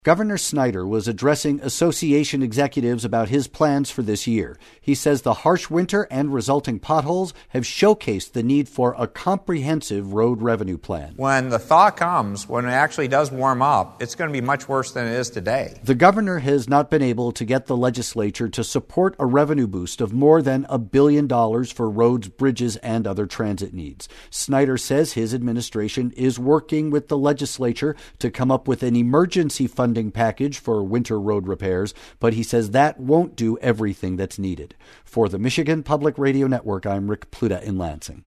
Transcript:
Governor Snyder was addressing association executives about his plans for this year. He says the harsh winter and resulting potholes have showcased the need for a comprehensive road revenue plan. When the thaw comes, when it actually does warm up, it's going to be much worse than it is today. The governor has not been able to get the legislature to support a revenue boost of more than $1 billion for roads, bridges, and other transit needs. Snyder says his administration is working with the legislature to come up with an emergency funding package for winter road repairs, but he says that won't do everything that's needed. For the Michigan Public Radio Network, I'm Rick Pluta in Lansing.